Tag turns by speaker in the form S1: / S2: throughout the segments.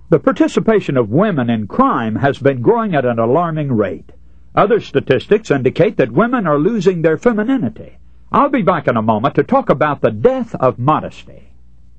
S1: The participation of women in crime has been growing at an alarming rate. Other statistics indicate that women are losing their femininity. I'll be back in a moment to talk about the death of modesty.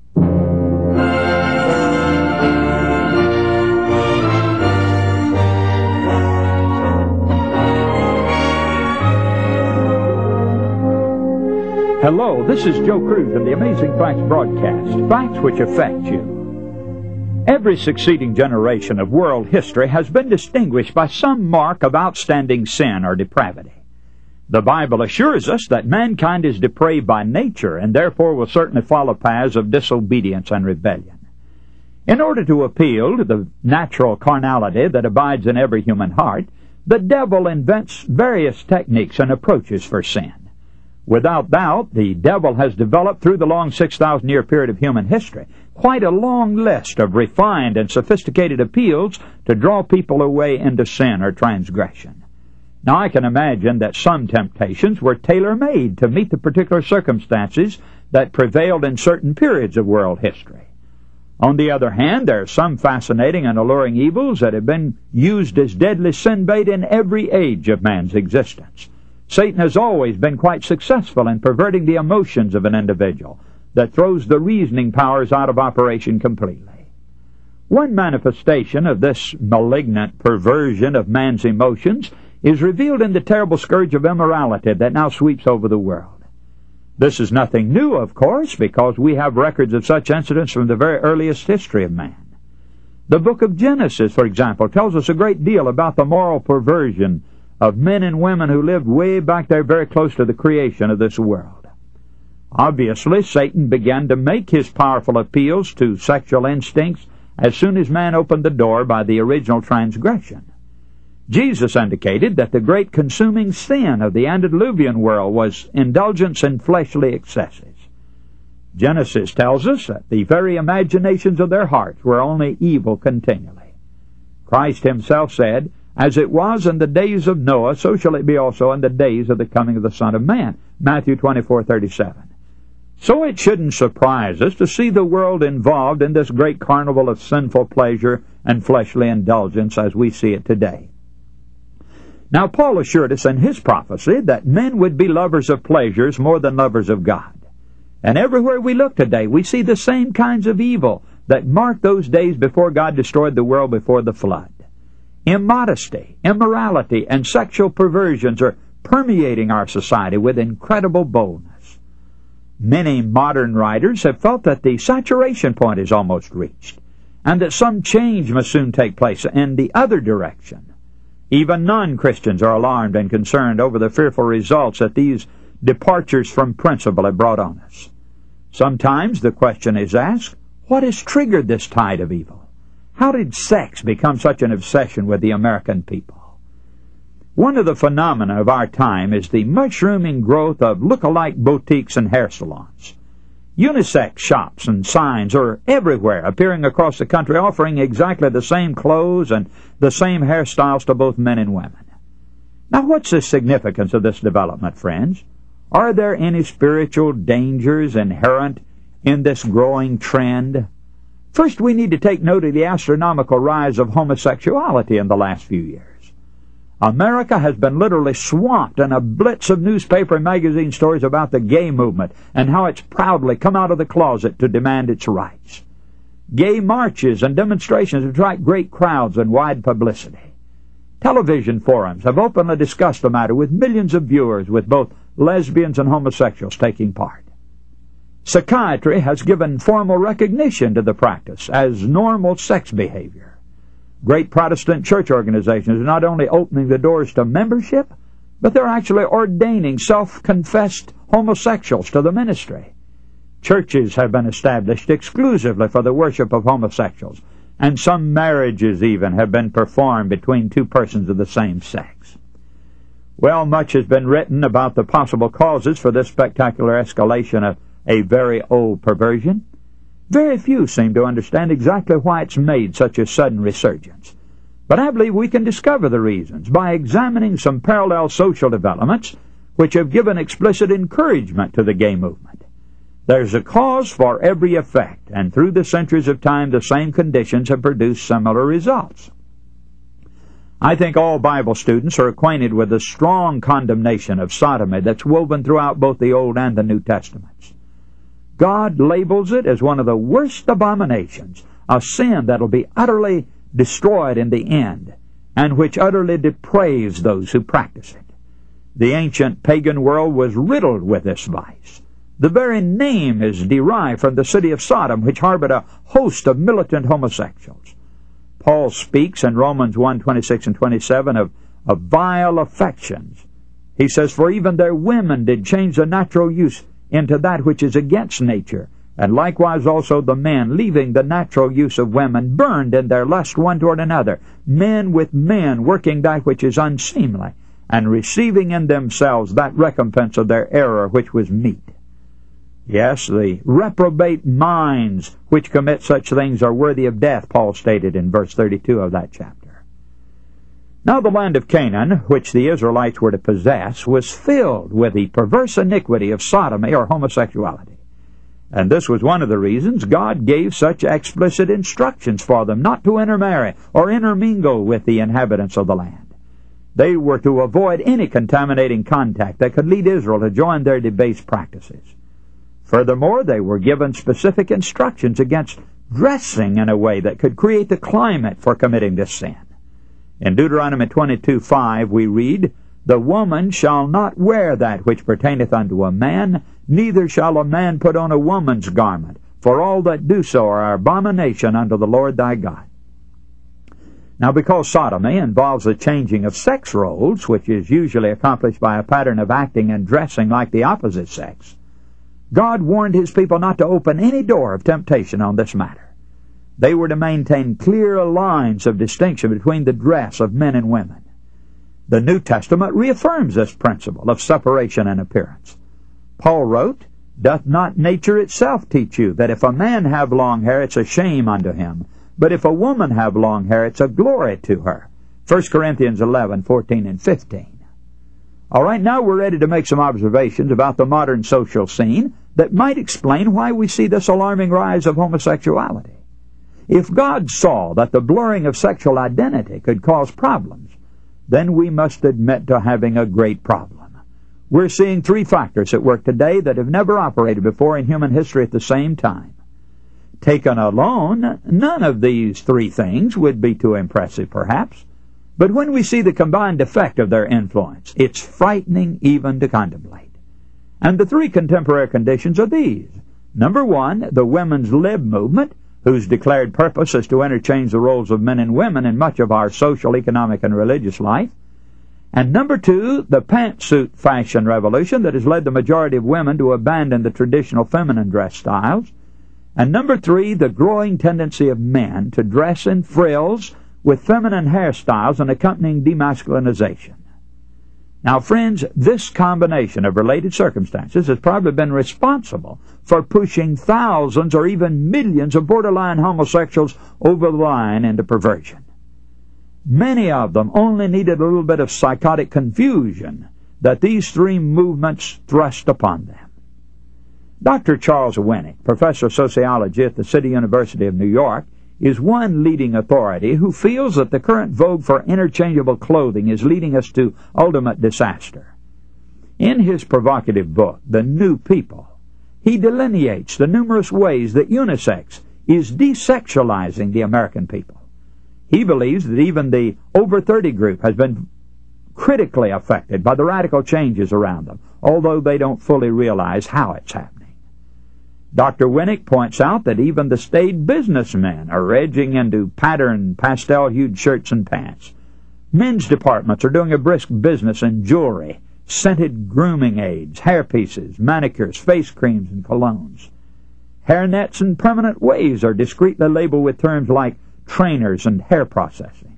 S1: Hello, this is Joe Cruz of the Amazing Facts broadcast, facts which affect you. Every succeeding generation of world history has been distinguished by some mark of outstanding sin or depravity. The Bible assures us that mankind is depraved by nature and therefore will certainly follow paths of disobedience and rebellion. In order to appeal to the natural carnality that abides in every human heart, the devil invents various techniques and approaches for sin. Without doubt, the devil has developed through the long 6,000-year period of human history quite a long list of refined and sophisticated appeals to draw people away into sin or transgression. Now, I can imagine that some temptations were tailor-made to meet the particular circumstances that prevailed in certain periods of world history. On the other hand, there are some fascinating and alluring evils that have been used as deadly sin bait in every age of man's existence. Satan has always been quite successful in perverting the emotions of an individual that throws the reasoning powers out of operation completely. One manifestation of this malignant perversion of man's emotions is revealed in the terrible scourge of immorality that now sweeps over the world. This is nothing new, of course, because we have records of such incidents from the very earliest history of man. The book of Genesis, for example, tells us a great deal about the moral perversion of men and women who lived way back there very close to the creation of this world. Obviously, Satan began to make his powerful appeals to sexual instincts as soon as man opened the door by the original transgression. Jesus indicated that the great consuming sin of the antediluvian world was indulgence in fleshly excesses. Genesis tells us that the very imaginations of their hearts were only evil continually. Christ himself said, "As it was in the days of Noah, so shall it be also in the days of the coming of the Son of Man." Matthew 24:37. So it shouldn't surprise us to see the world involved in this great carnival of sinful pleasure and fleshly indulgence as we see it today. Now, Paul assured us in his prophecy that men would be lovers of pleasures more than lovers of God. And everywhere we look today, we see the same kinds of evil that marked those days before God destroyed the world before the flood. Immodesty, immorality, and sexual perversions are permeating our society with incredible boldness. Many modern writers have felt that the saturation point is almost reached, and that some change must soon take place in the other direction. Even non-Christians are alarmed and concerned over the fearful results that these departures from principle have brought on us. Sometimes the question is asked, what has triggered this tide of evil? How did sex become such an obsession with the American people? One of the phenomena of our time is the mushrooming growth of look-alike boutiques and hair salons. Unisex shops and signs are everywhere, appearing across the country, offering exactly the same clothes and the same hairstyles to both men and women. Now, what's the significance of this development, friends? Are there any spiritual dangers inherent in this growing trend? First, we need to take note of the astronomical rise of homosexuality in the last few years. America has been literally swamped in a blitz of newspaper and magazine stories about the gay movement and how it's proudly come out of the closet to demand its rights. Gay marches and demonstrations attract great crowds and wide publicity. Television forums have openly discussed the matter with millions of viewers, with both lesbians and homosexuals taking part. Psychiatry has given formal recognition to the practice as normal sex behavior. Great Protestant church organizations are not only opening the doors to membership, but they're actually ordaining self-confessed homosexuals to the ministry. Churches have been established exclusively for the worship of homosexuals, and some marriages even have been performed between two persons of the same sex. Well, much has been written about the possible causes for this spectacular escalation of a very old perversion. Very few seem to understand exactly why it's made such a sudden resurgence. But I believe we can discover the reasons by examining some parallel social developments which have given explicit encouragement to the gay movement. There's a cause for every effect, and through the centuries of time, the same conditions have produced similar results. I think all Bible students are acquainted with the strong condemnation of sodomy that's woven throughout both the Old and the New Testaments. God labels it as one of the worst abominations, a sin that'll be utterly destroyed in the end, and which utterly depraves those who practice it. The ancient pagan world was riddled with this vice. The very name is derived from the city of Sodom, which harbored a host of militant homosexuals. Paul speaks in Romans 1:26 and 27 of vile affections. He says, "For even their women did change the natural use into that which is against nature, and likewise also the men, leaving the natural use of women, burned in their lust one toward another, men with men, working that which is unseemly, and receiving in themselves that recompense of their error which was meet." Yes, the reprobate minds which commit such things are worthy of death, Paul stated in verse 32 of that chapter. Now the land of Canaan, which the Israelites were to possess, was filled with the perverse iniquity of sodomy or homosexuality. And this was one of the reasons God gave such explicit instructions for them not to intermarry or intermingle with the inhabitants of the land. They were to avoid any contaminating contact that could lead Israel to join their debased practices. Furthermore, they were given specific instructions against dressing in a way that could create the climate for committing this sin. In Deuteronomy 22:5 we read, "The woman shall not wear that which pertaineth unto a man, neither shall a man put on a woman's garment, for all that do so are abomination unto the Lord thy God." Now, because sodomy involves the changing of sex roles, which is usually accomplished by a pattern of acting and dressing like the opposite sex, God warned His people not to open any door of temptation on this matter. They were to maintain clear lines of distinction between the dress of men and women. The New Testament reaffirms this principle of separation in appearance. Paul wrote, "Doth not nature itself teach you that if a man have long hair, it's a shame unto him, but if a woman have long hair, it's a glory to her." 1 Corinthians 11:14 and 15. All right, now we're ready to make some observations about the modern social scene that might explain why we see this alarming rise of homosexuality. If God saw that the blurring of sexual identity could cause problems, then we must admit to having a great problem. We're seeing three factors at work today that have never operated before in human history at the same time. Taken alone, none of these three things would be too impressive, perhaps. But when we see the combined effect of their influence, it's frightening even to contemplate. And the three contemporary conditions are these. Number one, the women's lib movement, whose declared purpose is to interchange the roles of men and women in much of our social, economic, and religious life. And number two, the pantsuit fashion revolution that has led the majority of women to abandon the traditional feminine dress styles. And number three, the growing tendency of men to dress in frills with feminine hairstyles and accompanying demasculinization. Now, friends, this combination of related circumstances has probably been responsible for pushing thousands or even millions of borderline homosexuals over the line into perversion. Many of them only needed a little bit of psychotic confusion that these three movements thrust upon them. Dr. Charles Winnick, professor of sociology at the City University of New York, is one leading authority who feels that the current vogue for interchangeable clothing is leading us to ultimate disaster. In his provocative book, The New People, he delineates the numerous ways that unisex is desexualizing the American people. He believes that even the over 30 group has been critically affected by the radical changes around them, although they don't fully realize how it's happening. Dr. Winnick points out that even the staid businessmen are edging into patterned, pastel-hued shirts and pants. Men's departments are doing a brisk business in jewelry, scented grooming aids, hairpieces, manicures, face creams, and colognes. Hairnets and permanent waves are discreetly labeled with terms like trainers and hair processing.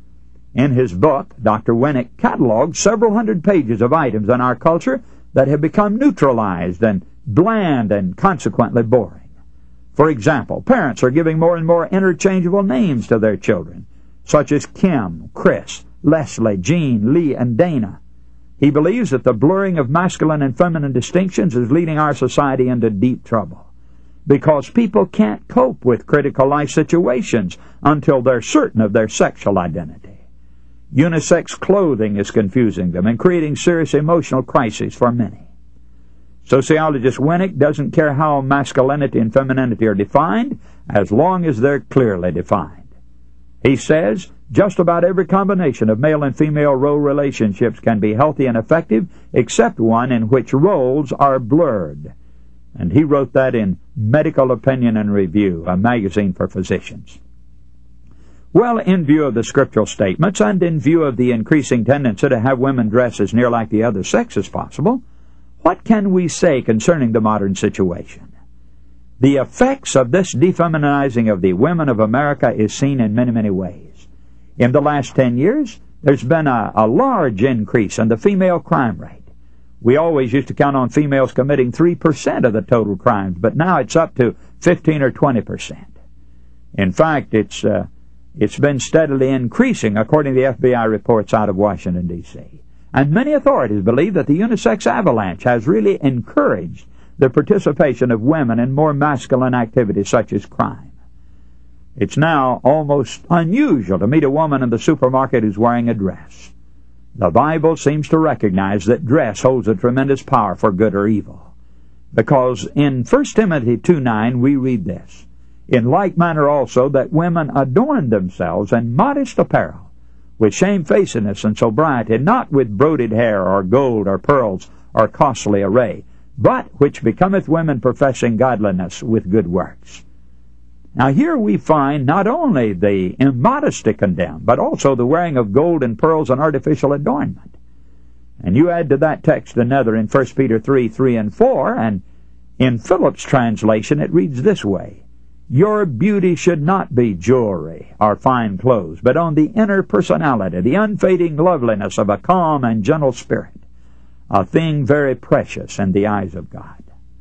S1: In his book, Dr. Winnick catalogues several hundred pages of items in our culture that have become neutralized and bland and consequently boring. For example, parents are giving more and more interchangeable names to their children, such as Kim, Chris, Leslie, Jean, Lee, and Dana. He believes that the blurring of masculine and feminine distinctions is leading our society into deep trouble, because people can't cope with critical life situations until they're certain of their sexual identity. Unisex clothing is confusing them and creating serious emotional crises for many. Sociologist Winnick doesn't care how masculinity and femininity are defined, as long as they're clearly defined. He says, just about every combination of male and female role relationships can be healthy and effective, except one in which roles are blurred. And he wrote that in Medical Opinion and Review, a magazine for physicians. Well, in view of the scriptural statements, and in view of the increasing tendency to have women dress as near like the other sex as possible, what can we say concerning the modern situation? The effects of this defeminizing of the women of America is seen in many, many ways. In the last 10 years, there's been a large increase in the female crime rate. We always used to count on females committing 3% of the total crimes, but now it's up to 15 or 20%. In fact, it's been steadily increasing, according to the FBI reports out of Washington, D.C. And many authorities believe that the unisex avalanche has really encouraged the participation of women in more masculine activities such as crime. It's now almost unusual to meet a woman in the supermarket who's wearing a dress. The Bible seems to recognize that dress holds a tremendous power for good or evil, because in 1 Timothy 2:9 we read this, "In like manner also that women adorn themselves in modest apparel, with shamefacedness and sobriety, not with broided hair or gold or pearls or costly array, but which becometh women professing godliness with good works." Now here we find not only the immodesty condemned, but also the wearing of gold and pearls and artificial adornment. And you add to that text another in 1 Peter 3:3 and 4, and in Phillips' translation it reads this way, "Your beauty should not be jewelry or fine clothes, but on the inner personality, the unfading loveliness of a calm and gentle spirit, a thing very precious in the eyes of God."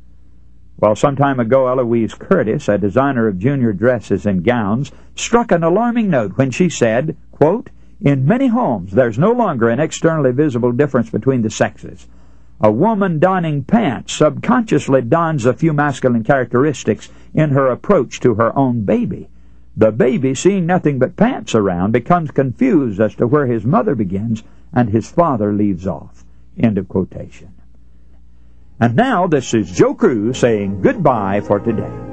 S1: Well, some time ago, Eloise Curtis, a designer of junior dresses and gowns, struck an alarming note when she said, quote, "In many homes, there's no longer an externally visible difference between the sexes. A woman donning pants subconsciously dons a few masculine characteristics in her approach to her own baby. The baby, seeing nothing but pants around, becomes confused as to where his mother begins and his father leaves off." End of quotation. And now this is Joe Cruz saying goodbye for today.